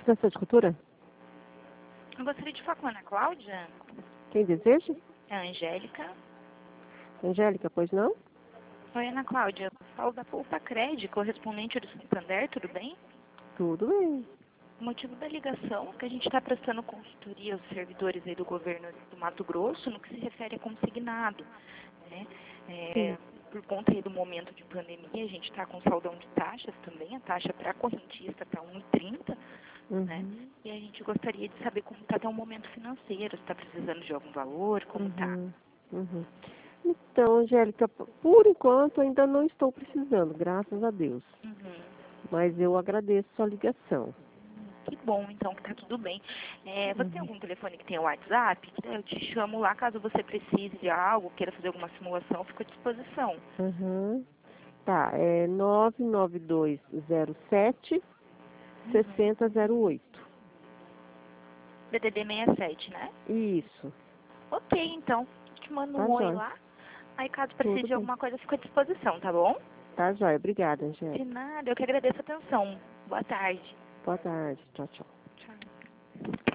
Associação de Cultura? Eu gostaria de falar com a Ana Cláudia. Quem deseja? É a Angélica. Angélica, pois não? Oi, Ana Cláudia. Eu falo da Poupa Cred, correspondente do Santander, tudo bem? Tudo bem. O motivo da ligação é que a gente está prestando consultoria aos servidores aí do governo do Mato Grosso no que se refere a consignado, né? Por conta aí do momento de pandemia, a gente está com saldão de taxas também, a taxa para correntista está 1,30, né? E a gente gostaria de saber como está até o momento financeiro, se está precisando de algum valor, como está. Então, Angélica, por enquanto ainda não estou precisando, graças a Deus. Mas eu agradeço sua ligação. Que bom, então, que tá tudo bem. Você tem algum telefone que tenha WhatsApp? Eu te chamo lá caso você precise de algo, queira fazer alguma simulação, eu fico à disposição. Tá, é 99207 6008. DDD 67, né? Isso. Ok, então. Te mando Tá um oi jóia. lá. Aí caso precise Tudo de bem. alguma coisa, eu fico à disposição, tá bom? Tá jóia. Obrigada, De Angélica. nada, eu que agradeço a atenção. Boa tarde. Boa tarde. Tchau, tchau. Tchau.